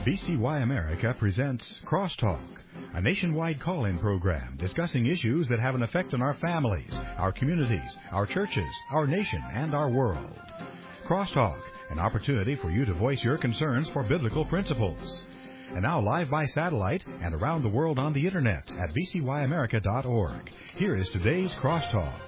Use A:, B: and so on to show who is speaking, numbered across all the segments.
A: VCY America presents Crosstalk, a nationwide call-in program discussing issues that have an effect on our families, our communities, our churches, our nation, and our world. Crosstalk, an opportunity for you to voice your concerns for biblical principles. And now live by satellite and around the world on the internet at vcyamerica.org. Here is today's Crosstalk.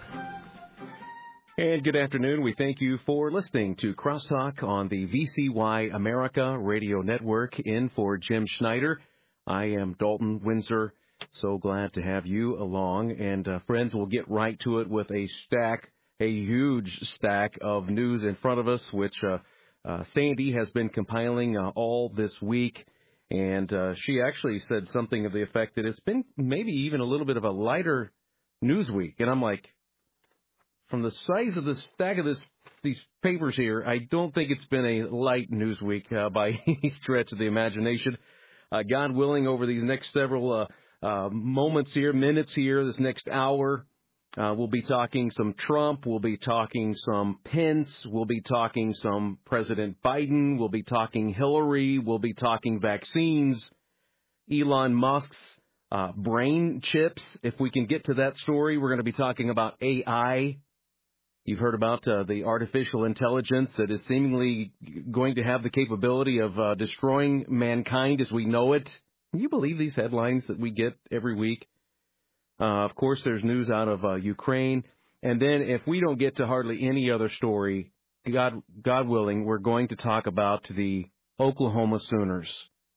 B: And good afternoon. We thank you for listening to Crosstalk on the VCY America Radio Network. In for Jim Schneider, I am Dalton Windsor. So glad to have you along. And friends, we'll get right to it with a huge stack of news in front of us, which Sandy has been compiling all this week. And she actually said something of the effect that it's been maybe even a little bit of a lighter news week. And I'm like, from the size of the stack of these papers here, I don't think it's been a light news week by any stretch of the imagination. God willing, over these next several moments here, minutes here, this next hour, we'll be talking some Trump, we'll be talking some Pence, we'll be talking some President Biden, we'll be talking Hillary, we'll be talking vaccines, Elon Musk's brain chips. If we can get to that story, we're going to be talking about AI. You've heard about the artificial intelligence that is seemingly going to have the capability of destroying mankind as we know it. Can you believe these headlines that we get every week? Of course, there's news out of Ukraine. And then if we don't get to hardly any other story, God willing, we're going to talk about the Oklahoma Sooners.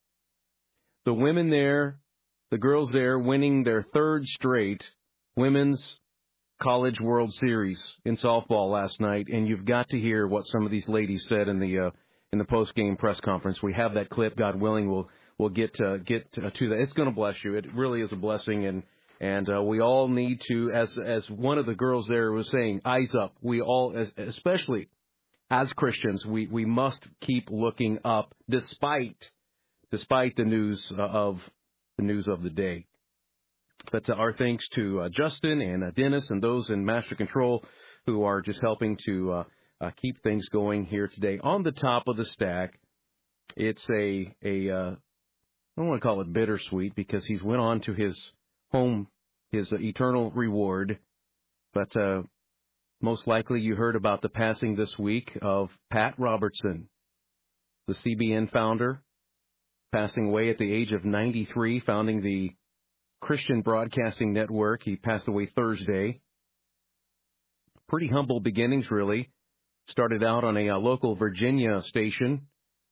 B: The women there, the girls there, winning their third straight women's College World Series in softball last night, and you've got to hear what some of these ladies said in the post-game press conference. We have that clip. God willing, we'll get to that. It's going to bless you. It really is a blessing, and we all need to, as one of the girls there was saying, eyes up. We all, especially as Christians, we must keep looking up despite the news of the day. But our thanks to Justin and Dennis and those in Master Control who are just helping to keep things going here today. On the top of the stack, it's I don't want to call it bittersweet because he's went on to his home, his eternal reward. But most likely you heard about the passing this week of Pat Robertson, the CBN founder, passing away at the age of 93, founding the Christian Broadcasting Network. He passed away Thursday. Pretty humble beginnings, really. Started out on a local Virginia station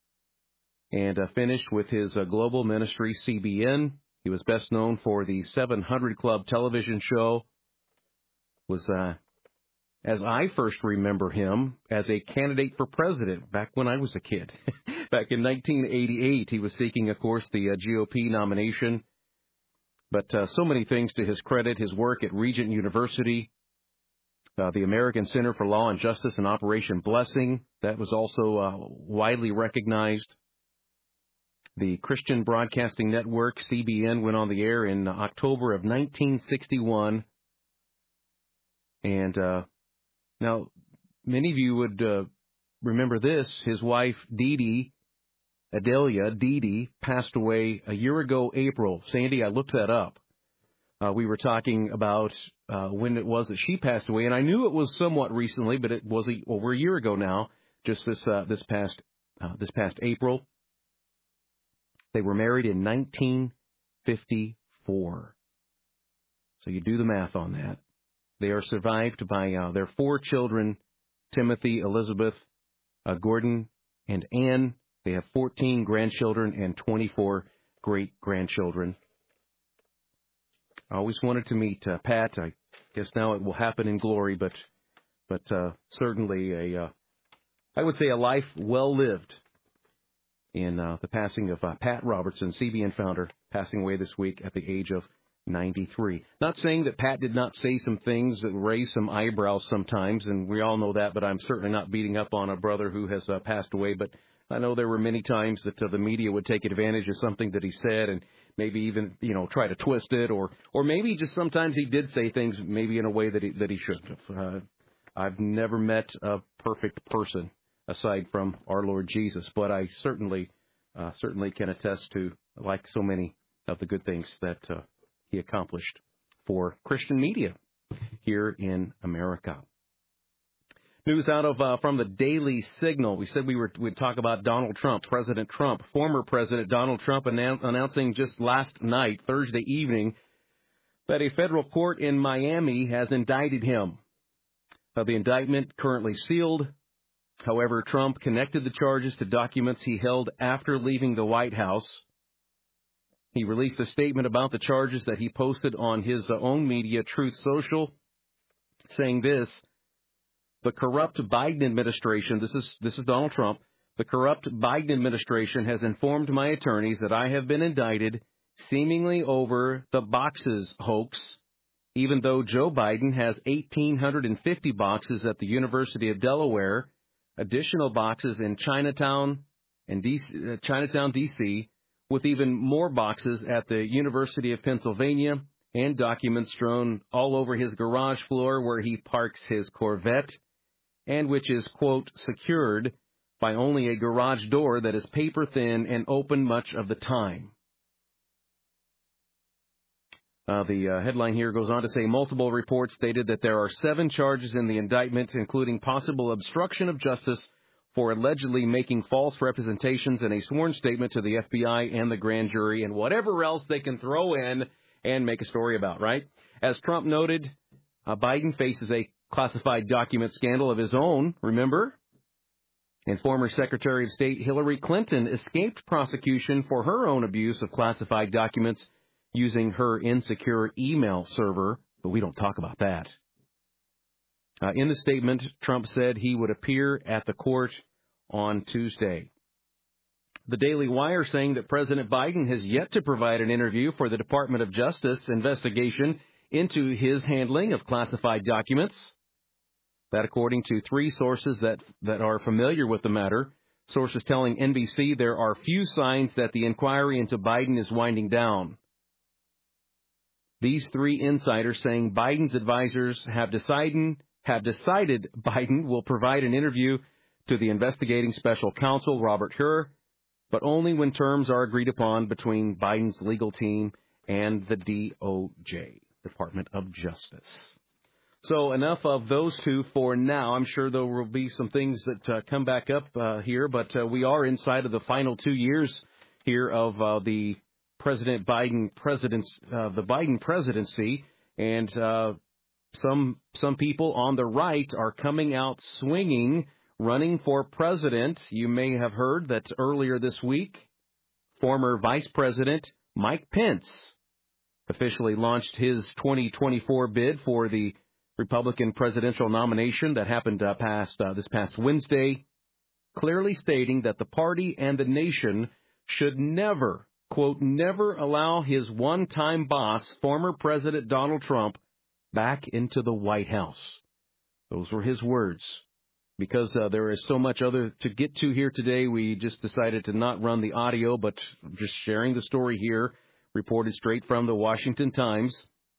B: and finished with his global ministry, CBN. He was best known for the 700 Club television show. Was, as I first remember him, as a candidate for president back when I was a kid. Back in 1988, he was seeking, of course, the GOP nomination. But so many things to his credit, his work at Regent University, the American Center for Law and Justice and Operation Blessing, that was also widely recognized. The Christian Broadcasting Network, CBN, went on the air in October of 1961. And now, many of you would remember this. His wife, Adelia Dee, passed away a year ago, April. Sandy, I looked that up. We were talking about when it was that she passed away, and I knew it was somewhat recently, but it was over a year ago now. Just this past April. They were married in 1954. So you do the math on that. They are survived by their 4 children: Timothy, Elizabeth, Gordon, and Anne. They have 14 grandchildren and 24 great-grandchildren. I always wanted to meet Pat. I guess now it will happen in glory, but certainly I would say a life well lived in the passing of Pat Robertson, CBN founder, passing away this week at the age of 93. Not saying that Pat did not say some things that raise some eyebrows sometimes, and we all know that, but I'm certainly not beating up on a brother who has passed away, but I know there were many times that the media would take advantage of something that he said and maybe even, try to twist it, or maybe just sometimes he did say things maybe in a way that he shouldn't have. I've never met a perfect person aside from our Lord Jesus, but I certainly certainly can attest to, like so many of the good things that he accomplished for Christian media here in America. News out of from the Daily Signal. We said we'd talk about Donald Trump, President Trump, former President Donald Trump announcing just last night, Thursday evening, that a federal court in Miami has indicted him. The indictment currently sealed. However, Trump connected the charges to documents he held after leaving the White House. He released a statement about the charges that he posted on his own media, Truth Social, saying this: the corrupt Biden administration, this is Donald Trump, the corrupt Biden administration has informed my attorneys that I have been indicted seemingly over the boxes hoax, even though Joe Biden has 1,850 boxes at the University of Delaware, additional boxes in Chinatown, D.C., with even more boxes at the University of Pennsylvania, and documents strewn all over his garage floor where he parks his Corvette, and which is, quote, secured by only a garage door that is paper thin and open much of the time. The headline here goes on to say multiple reports stated that there are 7 charges in the indictment, including possible obstruction of justice for allegedly making false representations in a sworn statement to the FBI and the grand jury, and whatever else they can throw in and make a story about, right? As Trump noted, Biden faces a classified document scandal of his own, remember? And former Secretary of State Hillary Clinton escaped prosecution for her own abuse of classified documents using her insecure email server, but we don't talk about that. In the statement, Trump said he would appear at the court on Tuesday. The Daily Wire saying that President Biden has yet to provide an interview for the Department of Justice investigation into his handling of classified documents. That according to 3 sources that are familiar with the matter, sources telling NBC there are few signs that the inquiry into Biden is winding down. These 3 insiders saying Biden's advisors have decided Biden will provide an interview to the investigating special counsel, Robert Hur, but only when terms are agreed upon between Biden's legal team and the DOJ, Department of Justice. So enough of those 2 for now. I'm sure there will be some things that come back up here, but we are inside of the final 2 years here of the President Biden the Biden presidency, and some people on the right are coming out swinging, running for president. You may have heard that earlier this week, former Vice President Mike Pence officially launched his 2024 bid for the Republican presidential nomination that happened this past Wednesday, clearly stating that the party and the nation should never, quote, never allow his one-time boss, former President Donald Trump, back into the White House. Those were his words. Because there is so much other to get to here today, we just decided to not run the audio, but just sharing the story here, reported straight from the Washington Times.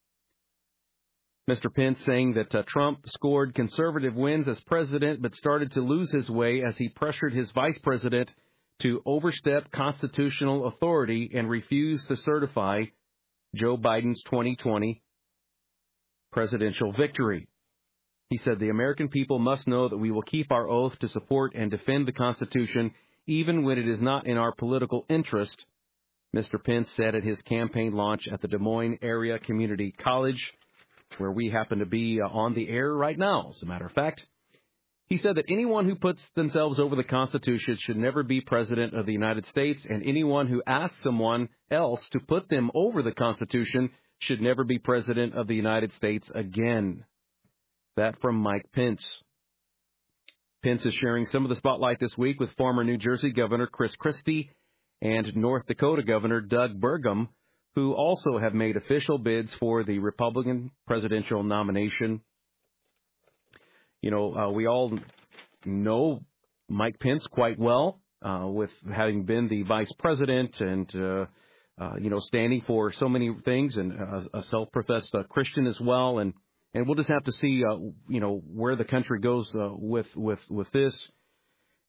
B: Mr. Pence saying that Trump scored conservative wins as president, but started to lose his way as he pressured his vice president to overstep constitutional authority and refuse to certify Joe Biden's 2020 presidential victory. He said, the American people must know that we will keep our oath to support and defend the Constitution, even when it is not in our political interest, Mr. Pence said at his campaign launch at the Des Moines Area Community College, where we happen to be on the air right now, as a matter of fact. He said that anyone who puts themselves over the Constitution should never be president of the United States, and anyone who asks someone else to put them over the Constitution should never be president of the United States again. That from Mike Pence. Pence is sharing some of the spotlight this week with former New Jersey Governor Chris Christie and North Dakota Governor Doug Burgum, who also have made official bids for the Republican presidential nomination. You know, we all know Mike Pence quite well, with having been the vice president and, standing for so many things, and a self-professed Christian as well. And we'll just have to see, where the country goes with this.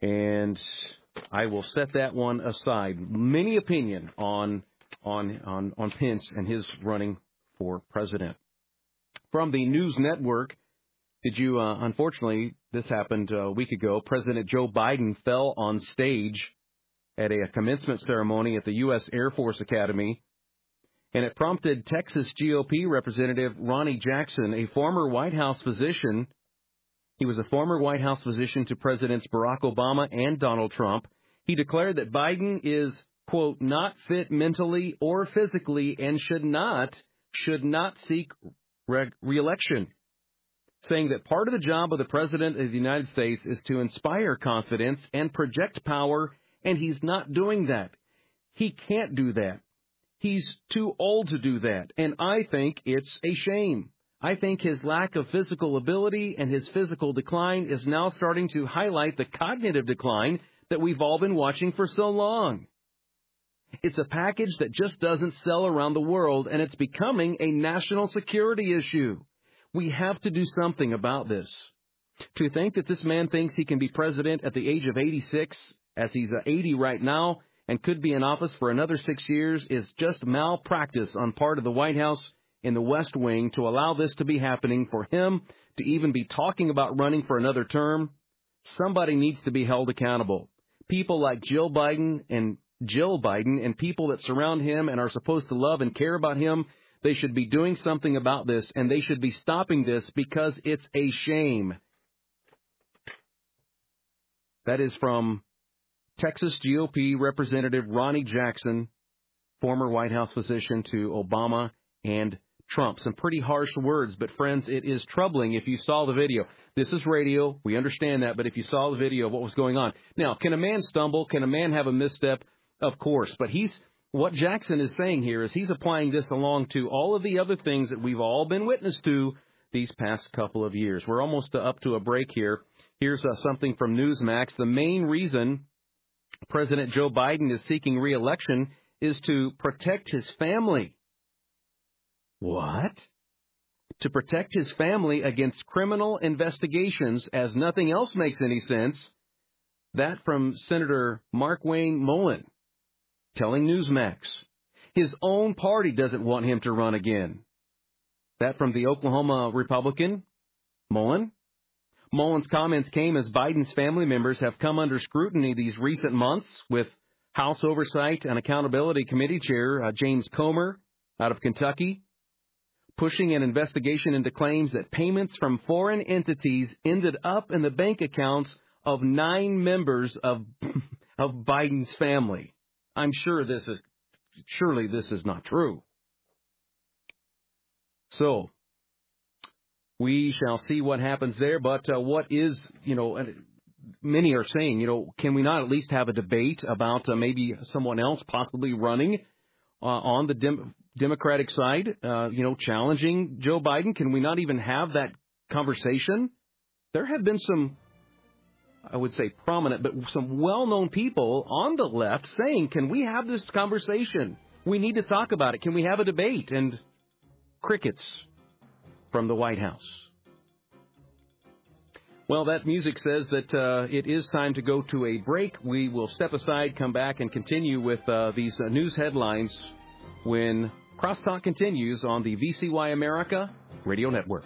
B: And I will set that one aside. Many opinion on Pence and his running for president. From the News Network, unfortunately, this happened a week ago. President Joe Biden fell on stage at a commencement ceremony at the U.S. Air Force Academy, and it prompted Texas GOP Representative Ronnie Jackson, a former White House physician. He was a former White House physician to Presidents Barack Obama and Donald Trump. He declared that Biden is, quote, not fit mentally or physically and should not seek re-election, saying that part of the job of the President of the United States is to inspire confidence and project power, and he's not doing that. He can't do that. He's too old to do that, and I think it's a shame. I think his lack of physical ability and his physical decline is now starting to highlight the cognitive decline that we've all been watching for so long. It's a package that just doesn't sell around the world, and it's becoming a national security issue. We have to do something about this. To think that this man thinks he can be president at the age of 86, as he's 80 right now, and could be in office for another 6 years is just malpractice on part of the White House in the West Wing to allow this to be happening, for him to even be talking about running for another term. Somebody needs to be held accountable. People like Jill Biden and people that surround him and are supposed to love and care about him, they should be doing something about this, and they should be stopping this because it's a shame. That is from Texas GOP Representative Ronnie Jackson, former White House physician to Obama and Trump. Some pretty harsh words, but friends, it is troubling if you saw the video. This is radio. We understand that, but if you saw the video of what was going on. Now, can a man stumble? Can a man have a misstep? Of course. But what Jackson is saying here is he's applying this along to all of the other things that we've all been witness to these past couple of years. We're almost up to a break here. Here's something from Newsmax. The main reason President Joe Biden is seeking re-election is to protect his family. What? To protect his family against criminal investigations, as nothing else makes any sense. That from Senator Markwayne Mullin, telling Newsmax. His own party doesn't want him to run again. That from the Oklahoma Republican, Mullin. Mullin's comments came as Biden's family members have come under scrutiny these recent months, with House Oversight and Accountability Committee Chair James Comer out of Kentucky pushing an investigation into claims that payments from foreign entities ended up in the bank accounts of 9 members of Biden's family. I'm sure surely this is not true. So we shall see what happens there. But what is, many are saying, can we not at least have a debate about maybe someone else possibly running on the Democratic side, challenging Joe Biden? Can we not even have that conversation? There have been some, I would say prominent, but some well-known people on the left saying, can we have this conversation? We need to talk about it. Can we have a debate? And crickets from the White House. Well, that music says that it is time to go to a break. We will step aside, come back, and continue with these news headlines when Crosstalk continues on the VCY America Radio Network.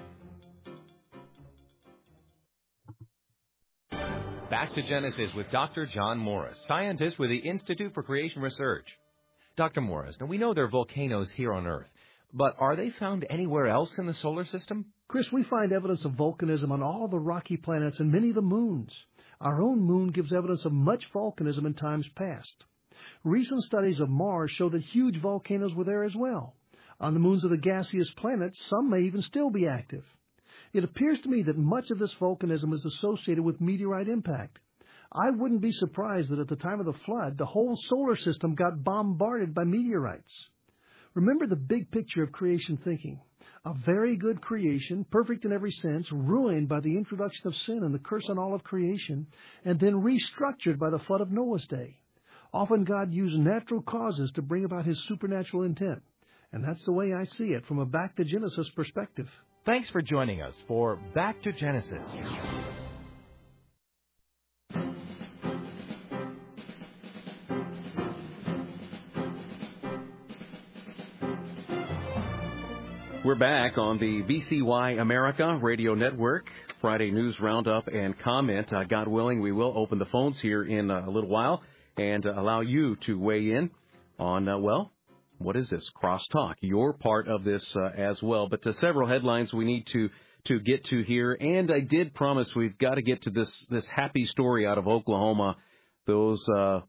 C: Back to Genesis with Dr. John Morris, scientist with the Institute for Creation Research. Dr. Morris, now we know there are volcanoes here on Earth, but are they found anywhere else in the solar system?
D: Chris, we find evidence of volcanism on all the rocky planets and many of the moons. Our own moon gives evidence of much volcanism in times past. Recent studies of Mars show that huge volcanoes were there as well. On the moons of the gaseous planets, some may even still be active. It appears to me that much of this volcanism is associated with meteorite impact. I wouldn't be surprised that at the time of the flood, the whole solar system got bombarded by meteorites. Remember the big picture of creation thinking. A very good creation, perfect in every sense, ruined by the introduction of sin and the curse on all of creation, and then restructured by the flood of Noah's day. Often God used natural causes to bring about his supernatural intent. And that's the way I see it from a Back to Genesis perspective.
C: Thanks for joining us for Back to Genesis.
B: We're back on the VCY America Radio Network, Friday News Roundup and Comment. God willing, we will open the phones here in a little while and allow you to weigh in on, what is this? Crosstalk. You're part of this as well. But several headlines we need to get to here. And I did promise we've got to get to this happy story out of Oklahoma. Those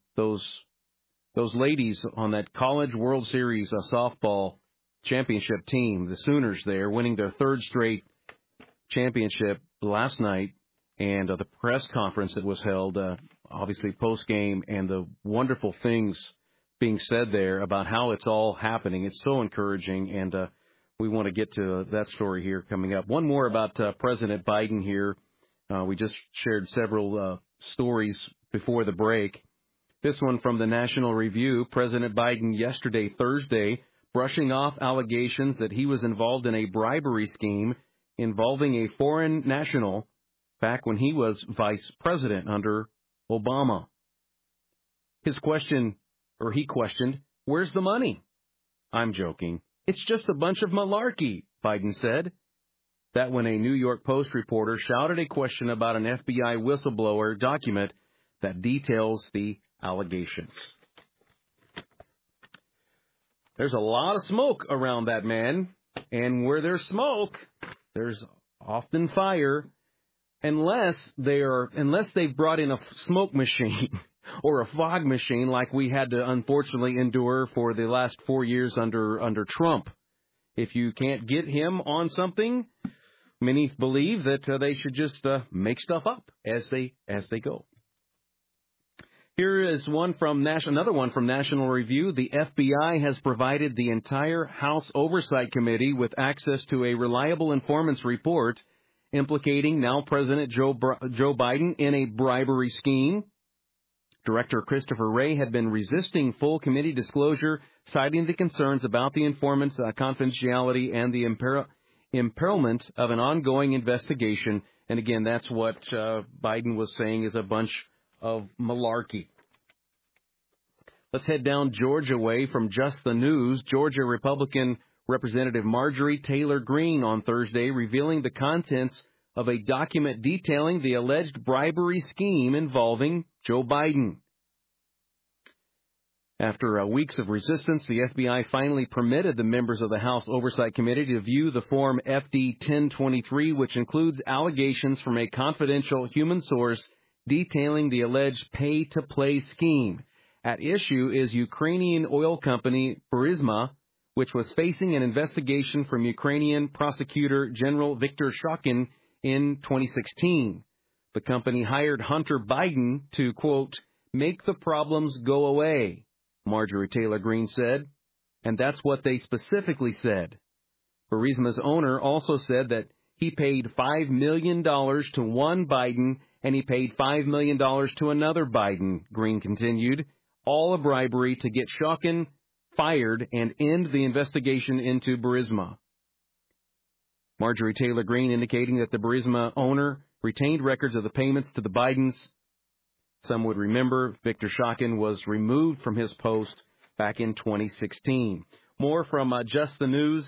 B: ladies on that College World Series softball championship team, the Sooners there, winning their third straight championship last night, and the press conference that was held, obviously post-game, and the wonderful things being said there about how it's all happening. It's so encouraging, and we want to get to that story here coming up. One more about President Biden here. We just shared several stories before the break. This one from the National Review. President Biden yesterday, Thursday, brushing off allegations that he was involved in a bribery scheme involving a foreign national back when he was vice president under Obama. He questioned, where's the money? I'm joking. It's just a bunch of malarkey, Biden said. That when a New York Post reporter shouted a question about an FBI whistleblower document that details the allegations. There's a lot of smoke around that man, and where there's smoke, there's often fire, unless they've brought in a smoke machine or a fog machine like we had to unfortunately endure for the last 4 years under Trump. If you can't get him on something, many believe that they should just make stuff up as they go. Here is another one from National Review. The FBI has provided the entire House Oversight Committee with access to a reliable informant's report implicating now President Joe Biden in a bribery scheme. Director Christopher Wray had been resisting full committee disclosure, citing the concerns about the informant's confidentiality and the imperilment of an ongoing investigation. And again, that's what Biden was saying is a bunch of malarkey. Let's head down Georgia way from Just the News. Georgia Republican Representative Marjorie Taylor Greene on Thursday revealing the contents of a document detailing the alleged bribery scheme involving Joe Biden. After weeks of resistance, the FBI finally permitted the members of the House Oversight Committee to view the Form FD 1023, which includes allegations from a confidential human source detailing the alleged pay-to-play scheme. At issue is Ukrainian oil company Burisma, which was facing an investigation from Ukrainian prosecutor General Viktor Shokin in 2016. The company hired Hunter Biden to, quote, make the problems go away, Marjorie Taylor Greene said. And that's what they specifically said. Burisma's owner also said that he paid $5 million to one Biden and he paid $5 million to another Biden, Greene continued, all a bribery to get Shokin fired and end the investigation into Burisma. Marjorie Taylor Greene indicating that the Burisma owner retained records of the payments to the Bidens. Some would remember Viktor Shokin was removed from his post back in 2016. More from Just the News.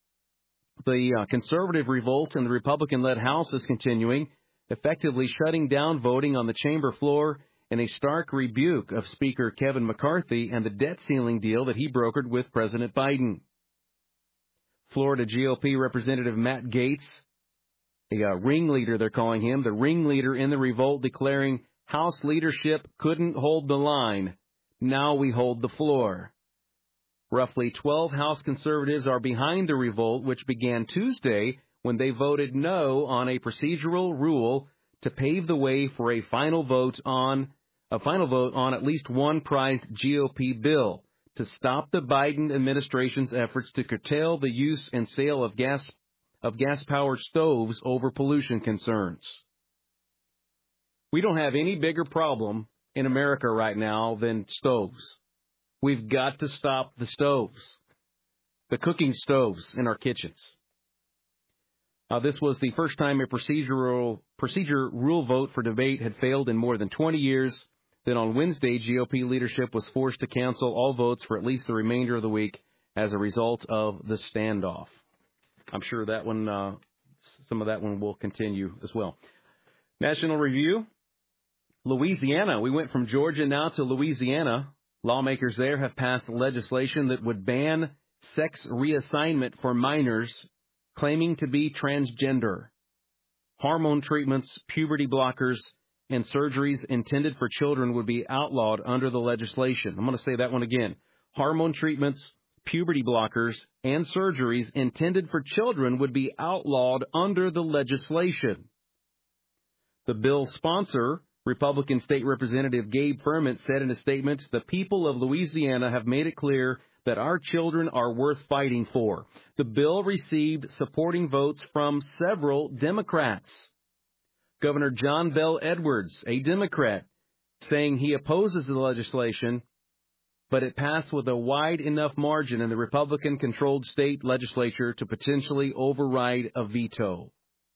B: The conservative revolt in the Republican-led House is continuing, effectively shutting down voting on the chamber floor in a stark rebuke of Speaker Kevin McCarthy and the debt ceiling deal that he brokered with President Biden. Florida GOP Representative Matt Gaetz, the ringleader, they're calling him, the ringleader in the revolt, declaring House leadership couldn't hold the line. Now we hold the floor. Roughly 12 House conservatives are behind the revolt, which began Tuesday when they voted no on a procedural rule to pave the way for a final vote on at least one prized GOP bill to stop the Biden administration's efforts to curtail the use and sale of gas-powered stoves over pollution concerns. We don't have any bigger problem in America right now than stoves. We've got to stop the stoves, the cooking stoves in our kitchens. This was the first time a procedure rule vote for debate had failed in more than 20 years. Then on Wednesday, GOP leadership was forced to cancel all votes for at least the remainder of the week as a result of the standoff. I'm sure that one, some of that one will continue as well. National Review, Louisiana. We went from Georgia now to Louisiana. Lawmakers there have passed legislation that would ban sex reassignment for minors claiming to be transgender. Hormone treatments, puberty blockers, and surgeries intended for children would be outlawed under the legislation. I'm going to say that one again. Hormone treatments, puberty blockers, and surgeries intended for children would be outlawed under the legislation. The bill's sponsor, Republican State Representative Gabe Ferment, said in a statement, "The people of Louisiana have made it clear that our children are worth fighting for." The bill received supporting votes from several Democrats. Governor John Bel Edwards, a Democrat, saying he opposes the legislation, but it passed with a wide enough margin in the Republican-controlled state legislature to potentially override a veto.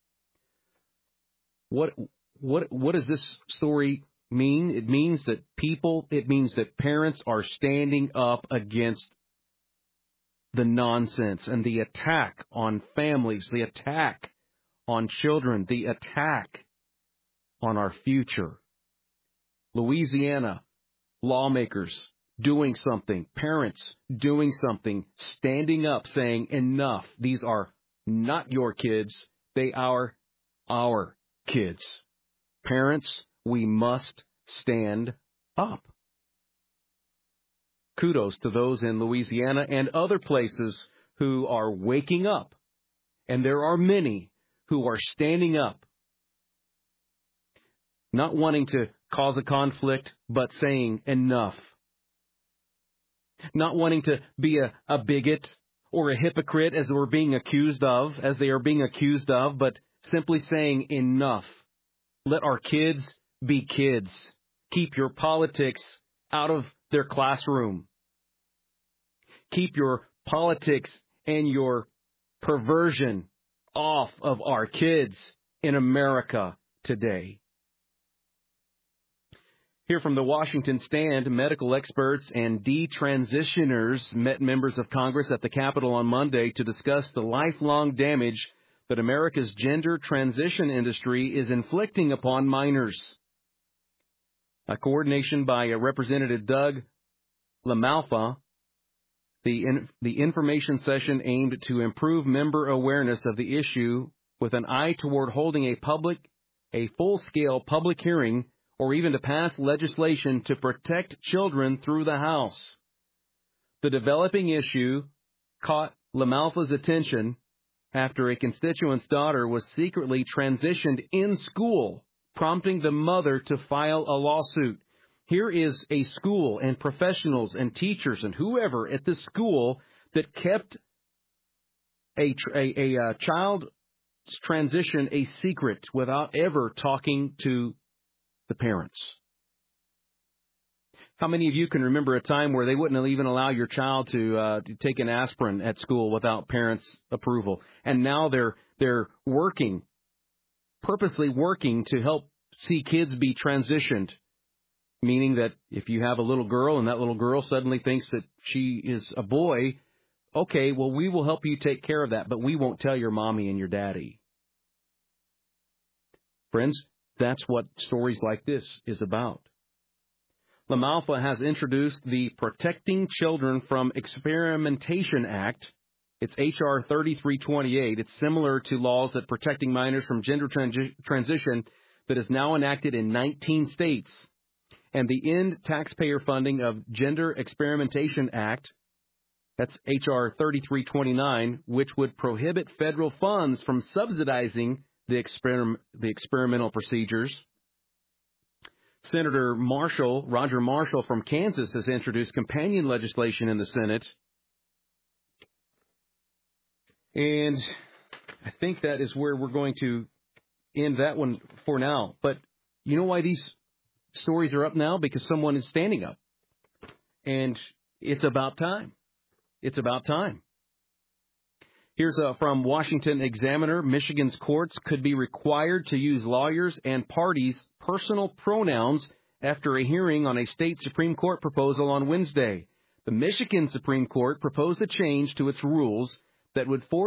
B: What does this story mean? It means that parents are standing up against the nonsense and the attack on families, the attack on children, the attack on our future. Louisiana lawmakers doing something, parents doing something, standing up, saying enough. These are not your kids. They are our kids. Parents, we must stand up. Kudos to those in Louisiana and other places who are waking up. And there are many who are standing up, not wanting to cause a conflict, but saying enough. Not wanting to be a bigot or a hypocrite as they are being accused of, but simply saying enough. Let our kids be kids. Keep your politics out of their classroom. Keep your politics and your perversion off of our kids in America today. Here from the Washington Stand, medical experts and detransitioners met members of Congress at the Capitol on Monday to discuss the lifelong damage that America's gender transition industry is inflicting upon minors. A coordination by Representative Doug LaMalfa, the information session aimed to improve member awareness of the issue with an eye toward holding a full-scale public hearing or even to pass legislation to protect children through the House. The developing issue caught LaMalfa's attention after a constituent's daughter was secretly transitioned in school, prompting the mother to file a lawsuit. Here is a school and professionals and teachers and whoever at this school that kept a child's transition a secret without ever talking to the parents. How many of you can remember a time where they wouldn't even allow your child to take an aspirin at school without parents' approval? And now they're purposely working to help see kids be transitioned, meaning that if you have a little girl and that little girl suddenly thinks that she is a boy, okay, well, we will help you take care of that, but we won't tell your mommy and your daddy. Friends, that's what stories like this is about. LaMalfa has introduced the Protecting Children from Experimentation Act. It's H.R. 3328. It's similar to laws that protecting minors from gender transition that is now enacted in 19 states. And the End Taxpayer Funding of Gender Experimentation Act, that's H.R. 3329, which would prohibit federal funds from subsidizing the experimental procedures. Senator Roger Marshall from Kansas, has introduced companion legislation in the Senate. And I think that is where we're going to end that one for now. But you know why these stories are up now? Because someone is standing up. And it's about time. It's about time. Here's from Washington Examiner. Michigan's courts could be required to use lawyers' and parties' personal pronouns after a hearing on a state Supreme Court proposal on Wednesday. The Michigan Supreme Court proposed a change to its rules that would force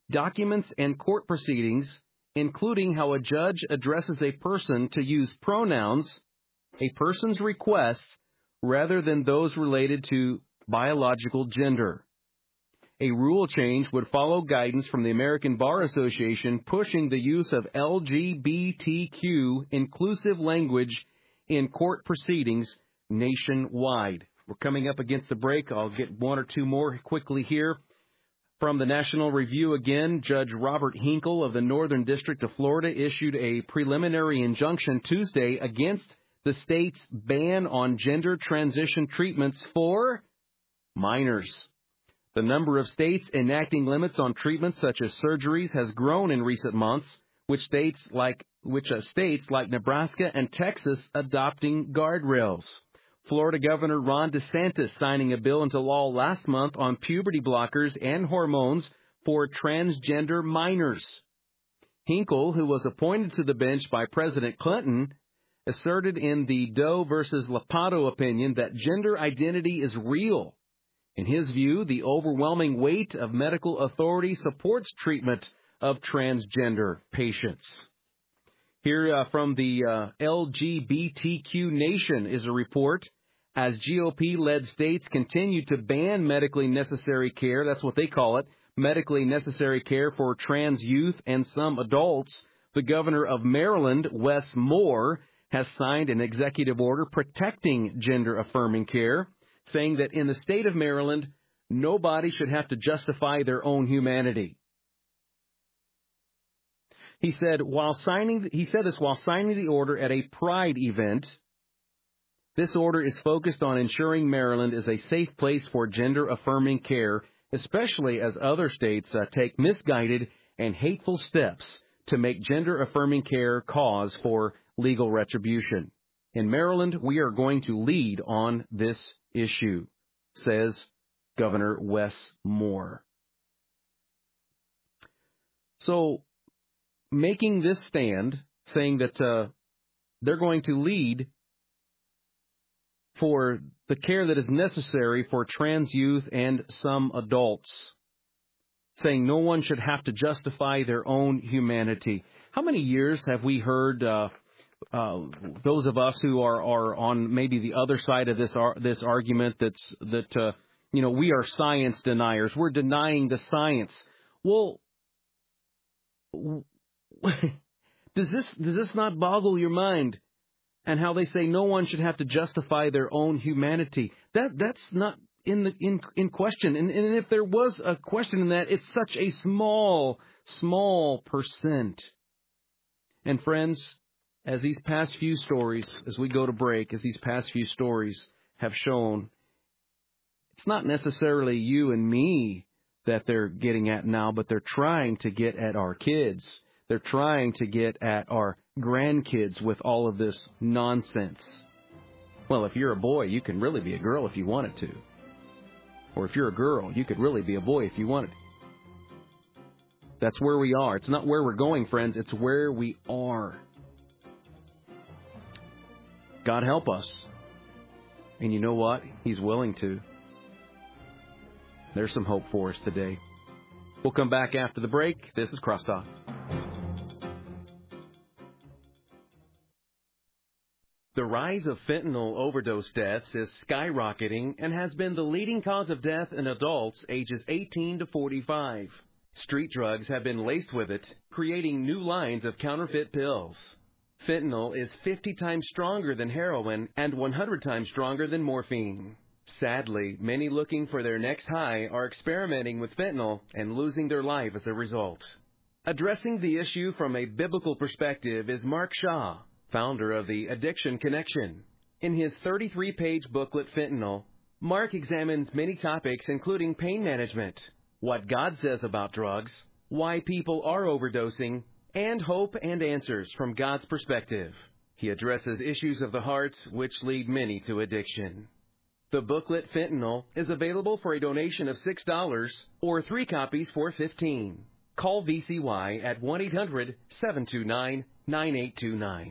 B: documents and court proceedings, including how a judge addresses a person, to use pronouns, a person's request, rather than those related to biological gender. A rule change would follow guidance from the American Bar Association pushing the use of LGBTQ inclusive language in court proceedings nationwide. We're coming up against the break. I'll get one or two more quickly here. From the National Review again, Judge Robert Hinkle of the Northern District of Florida issued a preliminary injunction Tuesday against the state's ban on gender transition treatments for minors. The number of states enacting limits on treatments such as surgeries has grown in recent months, with states like Nebraska and Texas adopting guardrails. Florida Governor Ron DeSantis signing a bill into law last month on puberty blockers and hormones for transgender minors. Hinkle, who was appointed to the bench by President Clinton, asserted in the Doe versus Lapato opinion that gender identity is real. In his view, the overwhelming weight of medical authority supports treatment of transgender patients. Here from the LGBTQ Nation is a report. As GOP-led states continue to ban medically necessary care, that's what they call it, medically necessary care for trans youth and some adults, the governor of Maryland, Wes Moore, has signed an executive order protecting gender-affirming care, saying that in the state of Maryland, nobody should have to justify their own humanity. He said this while signing the order at a Pride event. This order is focused on ensuring Maryland is a safe place for gender-affirming care, especially as other states take misguided and hateful steps to make gender-affirming care cause for legal retribution. In Maryland, we are going to lead on this issue, says Governor Wes Moore. So, making this stand, saying that they're going to lead for the care that is necessary for trans youth and some adults, saying no one should have to justify their own humanity. How many years have we heard those of us who are on maybe the other side of this argument that we are science deniers, we're denying the science? Well, does this not boggle your mind? And how they say no one should have to justify their own humanity. That's not in question. And if there was a question in that, it's such a small percent. And friends, as these past few stories, as we go to break, as these past few stories have shown, it's not necessarily you and me that they're getting at now, but they're trying to get at our kids. They're trying to get at our grandkids with all of this nonsense. Well, if you're a boy, you can really be a girl if you wanted to. Or if you're a girl, you could really be a boy if you wanted. That's where we are. It's not where we're going, friends. It's where we are. God help us. And you know what? He's willing to. There's some hope for us today. We'll come back after the break. This is Crosstalk. The rise of fentanyl overdose deaths is skyrocketing and has been the leading cause of death in adults ages 18 to 45. Street drugs have been laced with it, creating new lines of counterfeit pills. Fentanyl is 50 times stronger than heroin and 100 times stronger than morphine. Sadly, many looking for their next high are experimenting with fentanyl and losing their life as a result. Addressing the issue from a biblical perspective is Mark Shaw, founder of the Addiction Connection. In his 33-page booklet, Fentanyl, Mark examines many topics including pain management, what God says about drugs, why people are overdosing, and hope and answers from God's perspective. He addresses issues of the heart which lead many to addiction. The booklet, Fentanyl, is available for a donation of $6 or 3 copies for $15. Call VCY at 1-800-729-9829.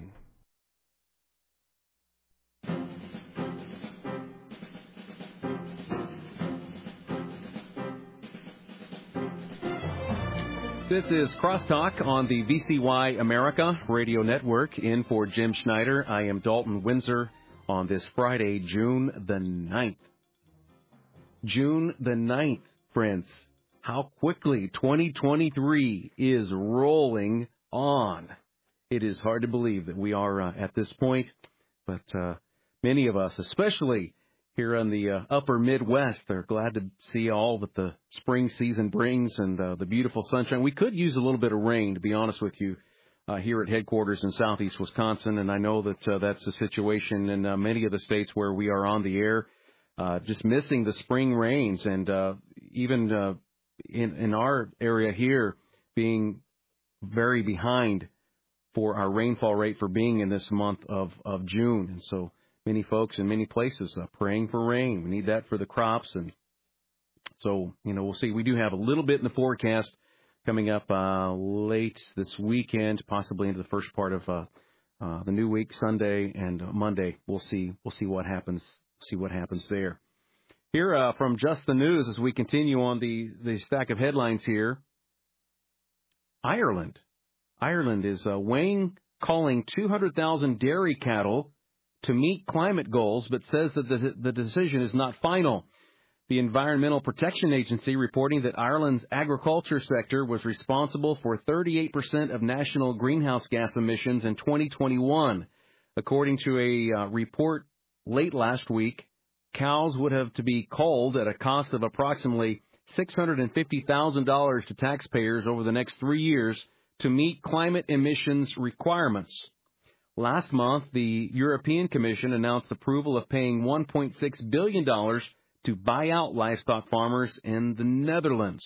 B: This is Crosstalk on the VCY America Radio Network. In for Jim Schneider, I am Dalton Windsor on this Friday, June the 9th. June the 9th, friends. How quickly 2023 is rolling on. It is hard to believe that we are at this point, but many of us, especially here in the upper Midwest, are glad to see all that the spring season brings and the beautiful sunshine. We could use a little bit of rain, to be honest with you, here at headquarters in southeast Wisconsin, and I know that that's the situation in many of the states where we are on the air, just missing the spring rains, and even in our area here being very behind for our rainfall rate for being in this month of June, and so many folks in many places praying for rain. We need that for the crops. And so, we'll see. We do have a little bit in the forecast coming up late this weekend, possibly into the first part of the new week, Sunday and Monday. We'll see what happens. See what happens there. Here from Just the News, as we continue on the stack of headlines here, Ireland is calling 200,000 dairy cattle to meet climate goals, but says that the decision is not final. The Environmental Protection Agency reporting that Ireland's agriculture sector was responsible for 38% of national greenhouse gas emissions in 2021. According to a report late last week, cows would have to be culled at a cost of approximately $650,000 to taxpayers over the next 3 years to meet climate emissions requirements. Last month, the European Commission announced approval of paying $1.6 billion to buy out livestock farmers in the Netherlands.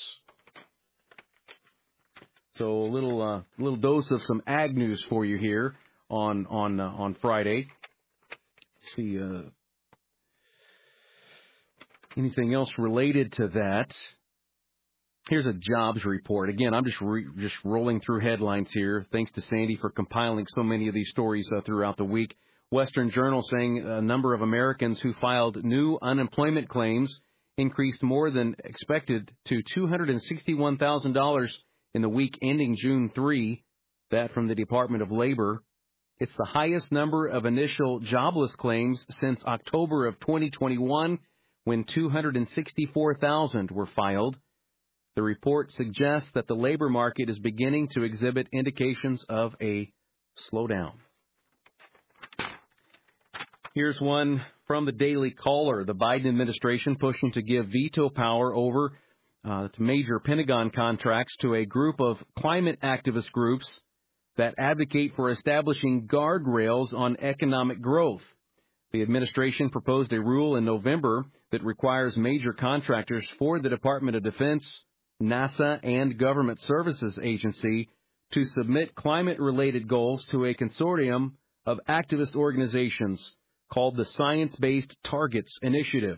B: So a little dose of some ag news for you here on Friday. See anything else related to that? Here's a jobs report. Again, I'm just rolling through headlines here. Thanks to Sandy for compiling so many of these stories throughout the week. Western Journal saying a number of Americans who filed new unemployment claims increased more than expected to $261,000 in the week ending June 3. That from the Department of Labor. It's the highest number of initial jobless claims since October of 2021, when 264,000 were filed. The report suggests that the labor market is beginning to exhibit indications of a slowdown. Here's one from the Daily Caller. The Biden administration pushing to give veto power over major Pentagon contracts to a group of climate activist groups that advocate for establishing guardrails on economic growth. The administration proposed a rule in November that requires major contractors for the Department of Defense, NASA, and Government Services Agency to submit climate-related goals to a consortium of activist organizations called the Science-Based Targets Initiative.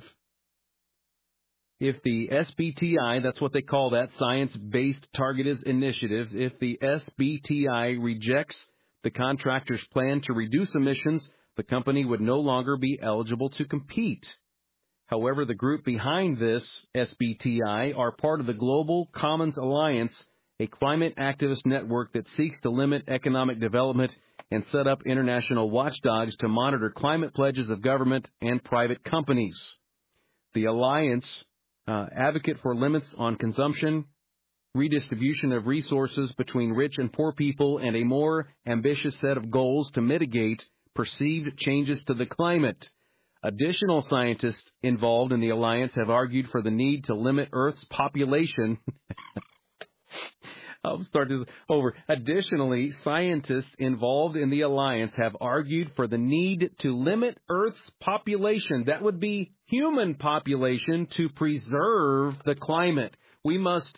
B: If the SBTI, that's what they call that, Science-Based Targets Initiative, if the SBTI rejects the contractor's plan to reduce emissions, the company would no longer be eligible to compete. However, the group behind this, SBTI, are part of the Global Commons Alliance, a climate activist network that seeks to limit economic development and set up international watchdogs to monitor climate pledges of government and private companies. The alliance advocate for limits on consumption, redistribution of resources between rich and poor people, and a more ambitious set of goals to mitigate perceived changes to the climate. Additional scientists involved in the alliance have argued for the need to limit Earth's population. I'll start this over. Additionally, scientists involved in the alliance have argued for the need to limit Earth's population. That would be human population, to preserve the climate. We must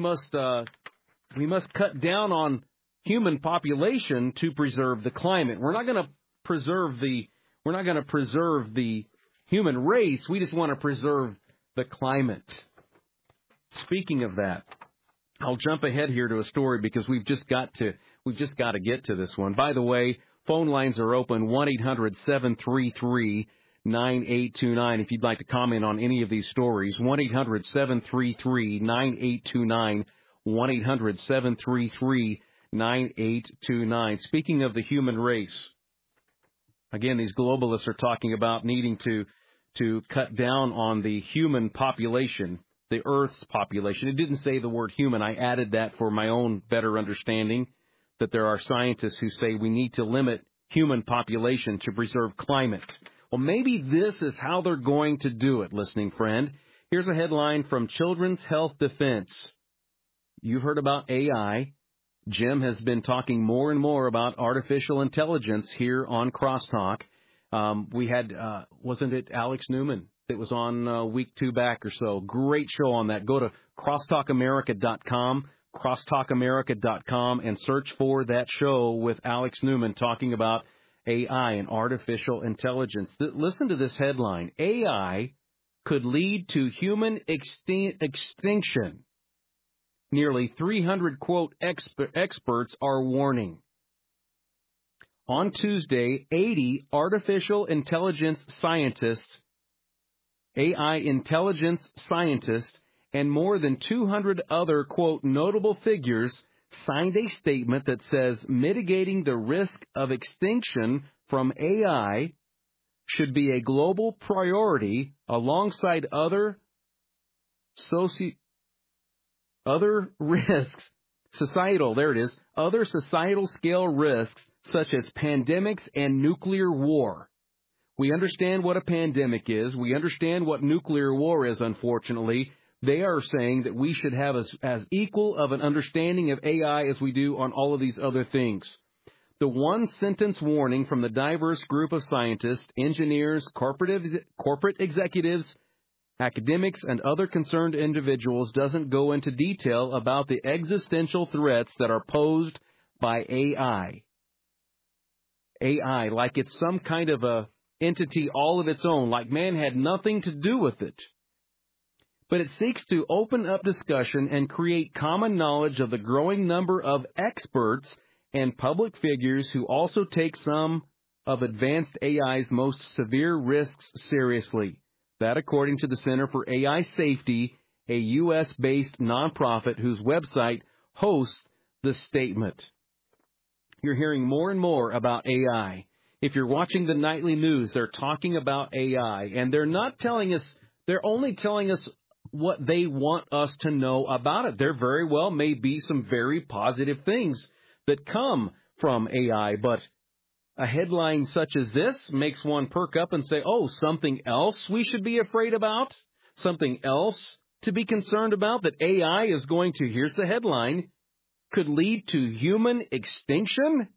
B: cut down on human population to preserve the climate. We're not going to preserve the human race. We just want to preserve the climate. Speaking of that, I'll jump ahead here to a story because we've just got to get to this one. By the way, phone lines are open, 1-800-733-9829 if you'd like to comment on any of these stories. 1-800-733-9829. 1-800-733-9829. Speaking of the human race, again, these globalists are talking about needing to cut down on the human population, the Earth's population. It didn't say the word human. I added that for my own better understanding, that there are scientists who say we need to limit human population to preserve climate. Well, maybe this is how they're going to do it, listening friend. Here's a headline from Children's Health Defense. You've heard about AI. Jim has been talking more and more about artificial intelligence here on Crosstalk. We had, wasn't it Alex Newman that was on week 2 back or so? Great show on that. Go to crosstalkamerica.com, crosstalkamerica.com, and search for that show with Alex Newman talking about AI and artificial intelligence. Listen to this headline. AI could lead to human extinction. Nearly 300, quote, experts are warning. On Tuesday, 80 artificial intelligence scientists, AI intelligence scientists, and more than 200 other, quote, notable figures signed a statement that says mitigating the risk of extinction from AI should be a global priority alongside other risks, other societal scale risks such as pandemics and nuclear war. We understand what a pandemic is. We understand what nuclear war is, unfortunately. They are saying that we should have as equal of an understanding of AI as we do on all of these other things. The one-sentence warning from the diverse group of scientists, engineers, corporate executives, academics, and other concerned individuals doesn't go into detail about the existential threats that are posed by AI. AI, like it's some kind of a entity all of its own, like man had nothing to do with it. But it seeks to open up discussion and create common knowledge of the growing number of experts and public figures who also take some of advanced AI's most severe risks seriously. That according to the Center for AI Safety, a U.S.-based nonprofit whose website hosts the statement. You're hearing more and more about AI. If you're watching the nightly news, they're talking about AI, and they're not telling us, they're only telling us what they want us to know about it. There very well may be some very positive things that come from AI, but a headline such as this makes one perk up and say, oh, something else we should be afraid about? Something else to be concerned about that AI is going to, here's the headline, could lead to human extinction?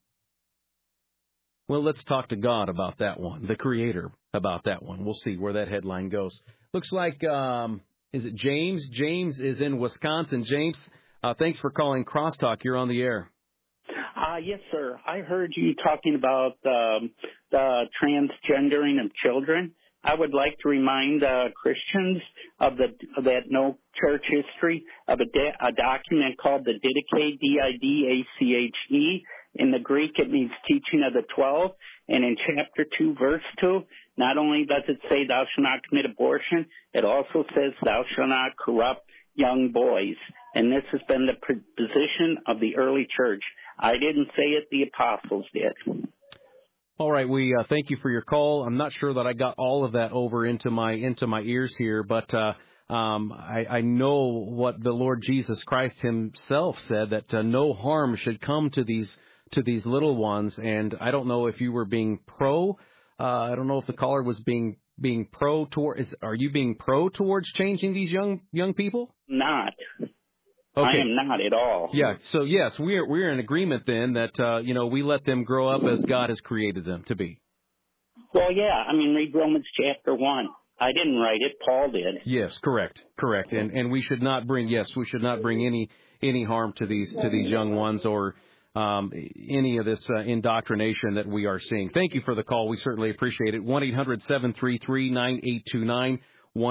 B: Well, let's talk to God about that one, the Creator about that one. We'll see where that headline goes. Looks like, is it James? James is in Wisconsin. James, thanks for calling Crosstalk. You're on the air.
E: Yes, sir. I heard you talking about the transgendering of children. I would like to remind Christians of that no church history of a document called the Didache, D-I-D-A-C-H-E. In the Greek, it means teaching of the 12. And in chapter 2, verse 2, not only does it say thou shalt not commit abortion, it also says thou shalt not corrupt young boys. And this has been the position of the early church. I didn't say it, the apostles did.
B: All right, we thank you for your call. I'm not sure that I got all of that over into my ears here, but I know what the Lord Jesus Christ himself said, that no harm should come to these little ones. And I don't know if you were being pro. I don't know if the caller was being pro toward. Are you being pro towards changing these young people?
E: Not.
B: Okay.
E: I am not at all.
B: Yeah. So yes, we're in agreement then that we let them grow up as God has created them to be.
E: Well, yeah. I mean, read Romans chapter 1. I didn't write it. Paul did.
B: Yes, correct. And we should not bring any harm to these young ones or any of this indoctrination that we are seeing. Thank you for the call. We certainly appreciate it. 1-800-733-9829.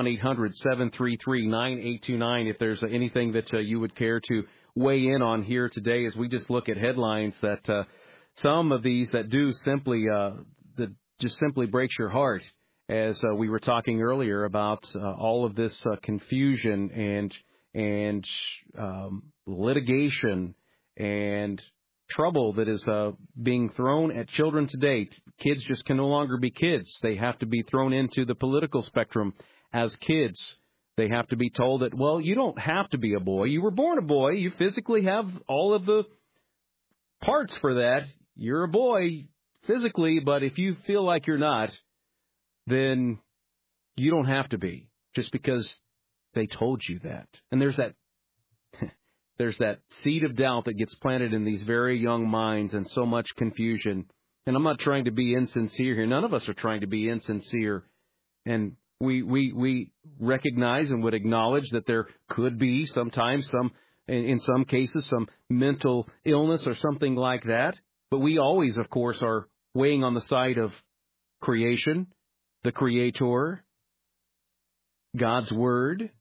B: 1-800-733-9829. If there's anything that you would care to weigh in on here today, as we just look at headlines that some of these that do simply that just simply breaks your heart, as we were talking earlier about all of this confusion and litigation and trouble that is being thrown at children today. Kids just can no longer be kids. They have to be thrown into the political spectrum as kids. They have to be told that, well, you don't have to be a boy. You were born a boy. You physically have all of the parts for that. You're a boy physically, but if you feel like you're not, then you don't have to be just because they told you that. And there's that seed of doubt that gets planted in these very young minds and so much confusion. And I'm not trying to be insincere here. None of us are trying to be insincere. And we recognize and would acknowledge that there could be sometimes in some cases, some mental illness or something like that. But we always, of course, are weighing on the side of creation, the Creator, God's Word,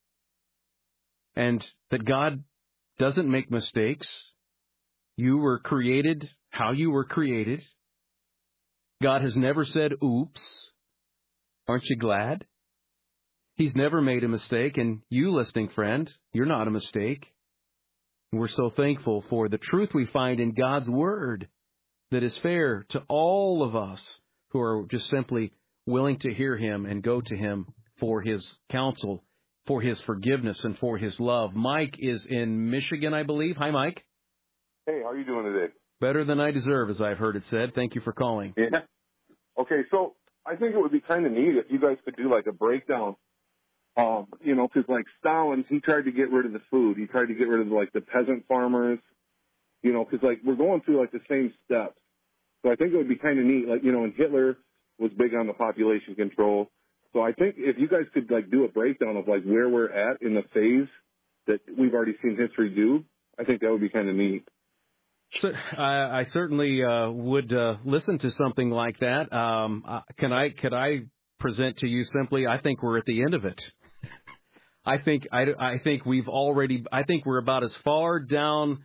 B: and that God doesn't make mistakes. You were created how you were created. God has never said, oops. Aren't you glad? He's never made a mistake, and you, listening friend, you're not a mistake. We're so thankful for the truth we find in God's Word that is fair to all of us who are just simply willing to hear Him and go to Him for His counsel, for His forgiveness, and for His love. Mike is in Michigan, I believe. Hi, Mike.
F: Hey, how are you doing today?
B: Better than I deserve, as I've heard it said. Thank you for calling.
F: Yeah. Okay, so I think it would be kind of neat if you guys could do like a breakdown. Because like Stalin, he tried to get rid of the food. He tried to get rid of like the peasant farmers, because like we're going through like the same steps. So I think it would be kind of neat, like, and Hitler was big on the population control. So I think if you guys could like do a breakdown of like where we're at in the phase that we've already seen history do, I think that would be kind of neat.
B: So, I certainly would listen to something like that. Could I present to you simply? I think we're at the end of it. I think we're about as far down,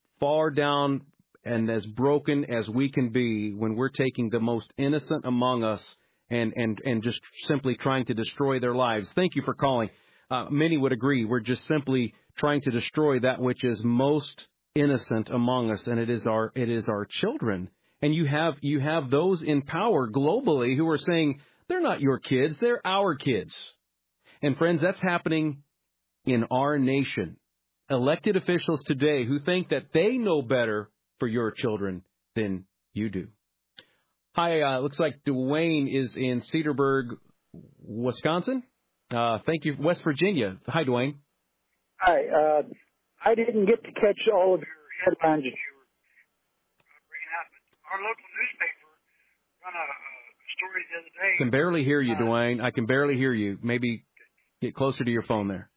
B: and as broken as we can be when we're taking the most innocent among us and just simply trying to destroy their lives. Thank you for calling. Many would agree. We're just simply trying to destroy that which is most innocent among us, and it is our children. And you have those in power globally who are saying they're not your kids, they're our kids. And friends, that's happening in our nation. Elected officials today who think that they know better for your children than you do. Hi, looks like Dwayne is in Cedarburg, Wisconsin. Thank you, West Virginia. Hi, Dwayne.
G: Hi. I didn't get to catch all of your headlines that you were bringing out, but our local newspaper run a story the other day.
B: I can barely hear you, Dwayne. I can barely hear you. Maybe get closer to your phone there.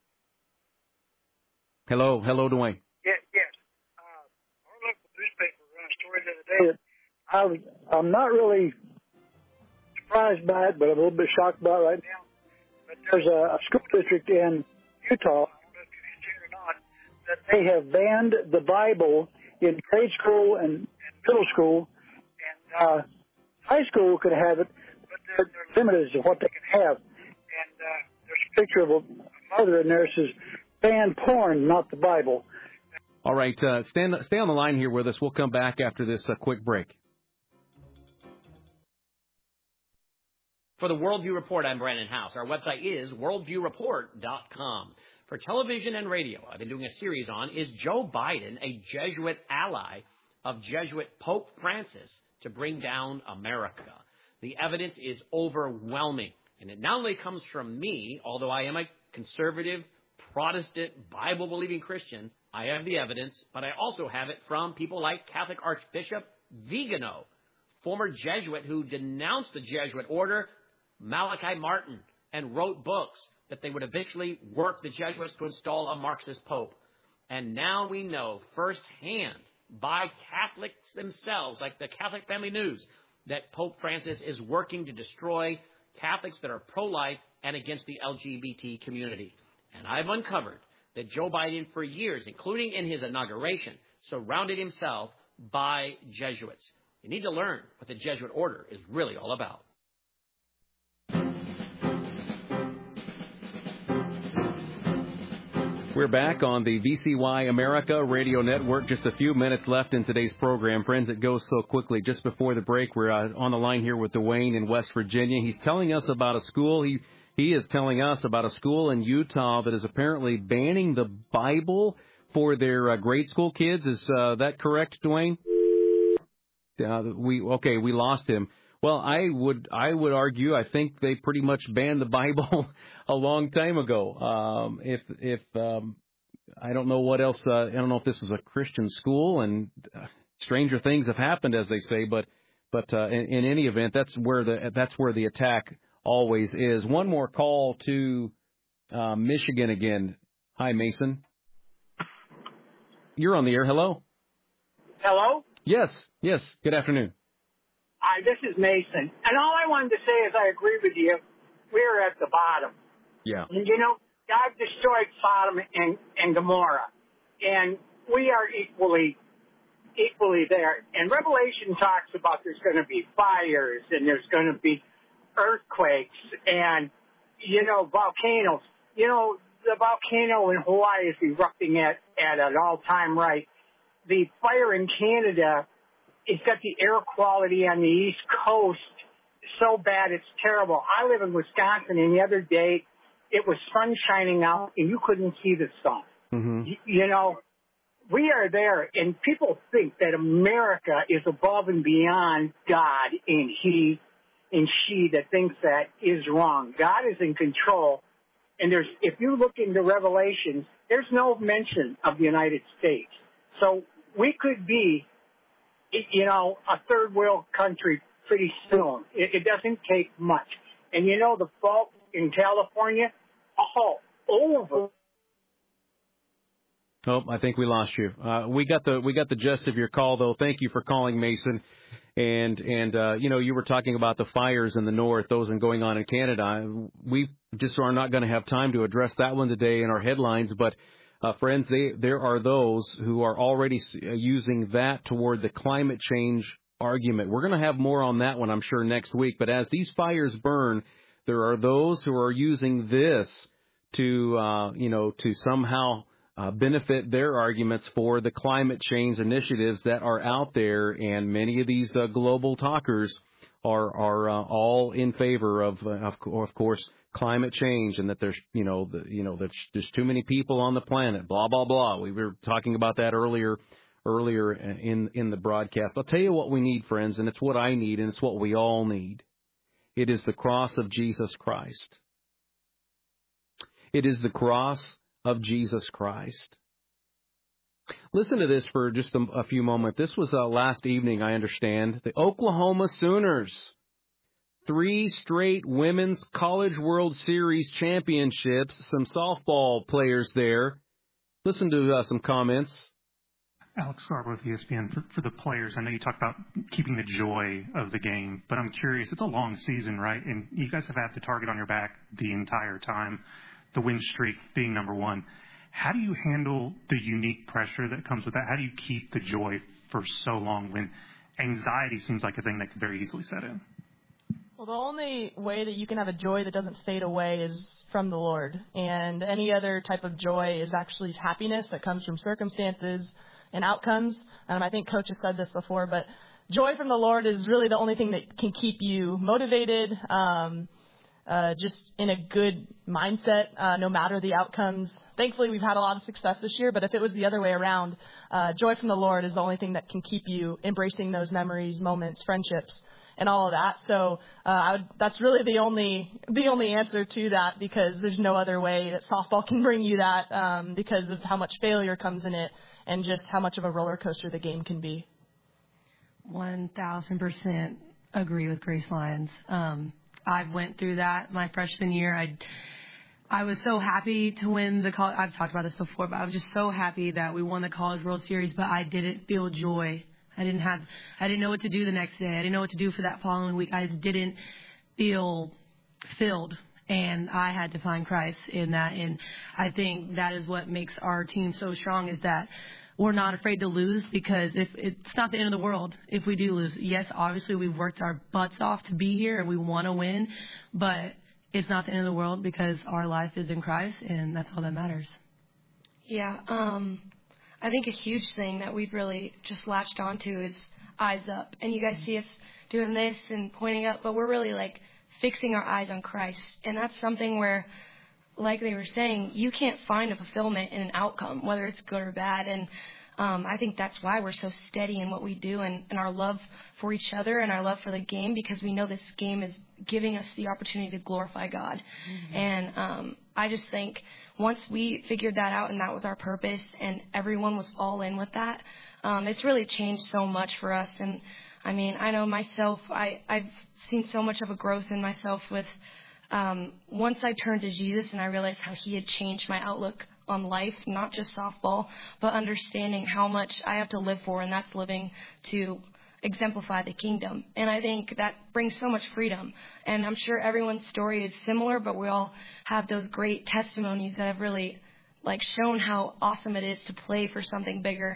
B: Hello, Dwayne.
G: Yes. Our local newspaper ran a story the other day that I'm not really surprised by it, but I'm a little bit shocked by it right now. But there's a school district in Utah, that they have banned the Bible in grade school and middle school, and high school could have it, but they're limited as to what they can have. And there's a picture of a mother in there that says, ban porn, not the Bible.
B: All right, stay on the line here with us. We'll come back after this quick break.
H: For the Worldview Report, I'm Brandon House. Our website is worldviewreport.com. For television and radio, I've been doing a series on, is Joe Biden a Jesuit ally of Jesuit Pope Francis to bring down America? The evidence is overwhelming, and it not only comes from me, although I am a conservative, Protestant, Bible-believing Christian, I have the evidence, but I also have it from people like Catholic Archbishop Vigano, former Jesuit who denounced the Jesuit order, Malachi Martin, and wrote books that they would eventually work the Jesuits to install a Marxist pope. And now we know firsthand by Catholics themselves, like the Catholic Family News, that Pope Francis is working to destroy Catholics that are pro-life and against the LGBT community. And I've uncovered that Joe Biden, for years, including in his inauguration, surrounded himself by Jesuits. You need to learn what the Jesuit order is really all about.
B: We're back on the VCY America Radio Network. Just a few minutes left in today's program. Friends, it goes so quickly. Just before the break, we're on the line here with Dwayne in West Virginia. He's telling us about a school. He is telling us about a school in Utah that is apparently banning the Bible for their grade school kids. Is that correct, Dwayne? We lost him. Well, I would argue I think they pretty much banned the Bible a long time ago. If I don't know what else. I don't know if this was a Christian school, and stranger things have happened, as they say. But in any event, that's where the attack always is. One more call to Michigan again. Hi, Mason. You're on the air. Hello.
I: Hello?
B: Yes. Good afternoon.
I: Hi, this is Mason. And all I wanted to say is I agree with you. We're at the bottom.
B: Yeah.
I: And, God destroyed Sodom and Gomorrah. And we are equally there. And Revelation talks about there's going to be fires and there's going to be earthquakes and, volcanoes. The volcano in Hawaii is erupting at an all-time rate. The fire in Canada, it's got the air quality on the East Coast so bad it's terrible. I live in Wisconsin, and the other day it was sun shining out, and you couldn't see the sun.
B: Mm-hmm.
I: We are there, and people think that America is above and beyond God, and he and she that thinks that is wrong. God is in control, and if you look into Revelations, there's no mention of the United States. So we could be, a third world country pretty soon. It doesn't take much. And the fault in California, over.
B: Oh, I think we lost you. We got the gist of your call, though. Thank you for calling, Mason. And you were talking about the fires in the north, those going on in Canada. We just are not going to have time to address that one today in our headlines, but friends, there are those who are already using that toward the climate change argument. We're going to have more on that one, I'm sure, next week. But as these fires burn, there are those who are using this to somehow benefit their arguments for the climate change initiatives that are out there. And many of these global talkers are all in favor of course, climate change, and that there's there's too many people on the planet, blah blah blah. We were talking about that earlier in the broadcast. I'll tell you what we need, friends, and it's what I need, and it's what we all need. It is the cross of Jesus Christ. It is the cross of Jesus Christ. Listen to this for just a few moments. This was last evening, I understand. The Oklahoma Sooners, 3 straight Women's College World Series championships, some softball players there. Listen to some comments.
J: Alex Garber with ESPN. For the players, I know you talked about keeping the joy of the game, but I'm curious, it's a long season, right? And you guys have had the target on your back the entire time, the win streak being number one. How do you handle the unique pressure that comes with that? How do you keep the joy for so long when anxiety seems like a thing that could very easily set in?
K: Well, the only way that you can have a joy that doesn't fade away is from the Lord. And any other type of joy is actually happiness that comes from circumstances and outcomes. I think Coach has said this before, but joy from the Lord is really the only thing that can keep you motivated, just in a good mindset, no matter the outcomes. Thankfully, we've had a lot of success this year, but if it was the other way around, joy from the Lord is the only thing that can keep you embracing those memories, moments, friendships, and all of that. So that's really the only answer to that, because there's no other way that softball can bring you that, because of how much failure comes in it and just how much of a roller coaster the game can be.
L: 1,000% agree with Grace Lyons. I went through that my freshman year. I was so happy to win the college. I've talked about this before, but I was just so happy that we won the College World Series, but I didn't feel joy. I didn't know what to do the next day. I didn't know what to do for that following week. I didn't feel filled, and I had to find Christ in that. And I think that is what makes our team so strong, is that we're not afraid to lose, because if it's not the end of the world if we do lose. Yes, obviously we've worked our butts off to be here and we want to win, but it's not the end of the world because our life is in Christ, and that's all that matters. Yeah, I think a huge thing that we've really just latched onto is eyes up. And you guys see us doing this and pointing up, but we're really like fixing our eyes on Christ. And that's something where, like they were saying, you can't find a fulfillment in an outcome, whether it's good or bad. And I think that's why we're so steady in what we do and our love for each other and our love for the game, because we know this game is giving us the opportunity to glorify God. Mm-hmm. And I just think once we figured that out and that was our purpose and everyone was all in with that, it's really changed so much for us. And I mean, I know myself, I've seen so much of a growth in myself with once I turned to Jesus and I realized how he had changed my outlook on life, not just softball, but understanding how much I have to live for, and that's living to exemplify the kingdom. And I think that brings so much freedom. And I'm sure everyone's story is similar, but we all have those great testimonies that have really like shown how awesome it is to play for something bigger.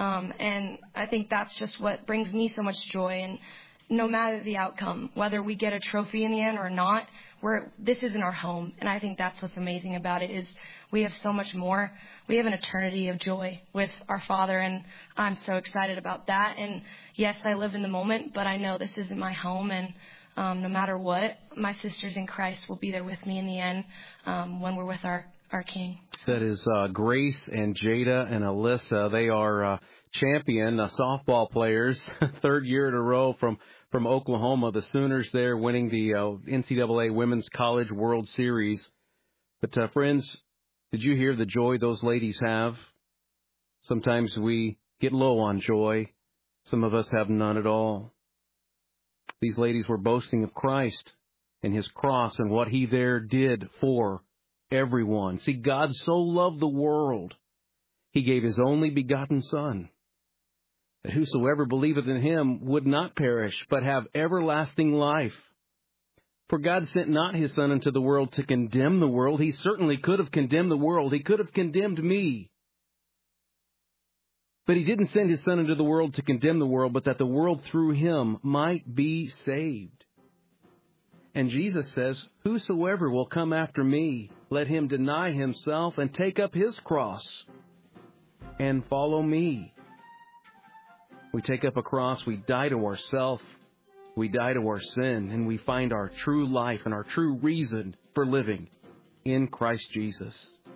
L: And I think that's just what brings me so much joy. And no matter the outcome, whether we get a trophy in the end or not, this isn't our home. And I think that's what's amazing about it is we have so much more. We have an eternity of joy with our Father, and I'm so excited about that. And yes, I live in the moment, but I know this isn't my home. And no matter what, my sisters in Christ will be there with me in the end when we're with our King.
B: That is Grace and Jada and Alyssa. They are champion softball players, third year in a row from Oklahoma. The Sooners there winning the NCAA Women's College World Series. But friends, did you hear the joy those ladies have? Sometimes we get low on joy. Some of us have none at all. These ladies were boasting of Christ and his cross and what he there did for everyone. See, God so loved the world, he gave his only begotten Son, that whosoever believeth in him would not perish, but have everlasting life. For God sent not his Son into the world to condemn the world. He certainly could have condemned the world. He could have condemned me. But he didn't send his Son into the world to condemn the world, but that the world through him might be saved. And Jesus says, whosoever will come after me, let him deny himself and take up his cross and follow me. We take up a cross, we die to ourself, we die to our sin, and we find our true life and our true reason for living in Christ Jesus.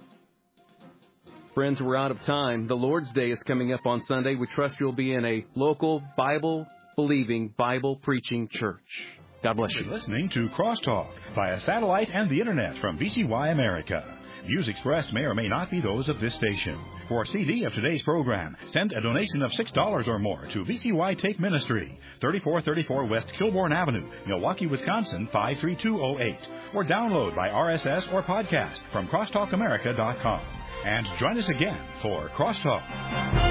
B: Friends, we're out of time. The Lord's Day is coming up on Sunday. We trust you'll be in a local Bible-believing, Bible-preaching church. God bless you.
A: You're listening to Crosstalk via satellite and the Internet from VCY America. Views expressed may or may not be those of this station. For a CD of today's program, send a donation of $6 or more to VCY Take Ministry, 3434 West Kilbourne Avenue, Milwaukee, Wisconsin, 53208. Or download by RSS or podcast from crosstalkamerica.com. And join us again for Crosstalk.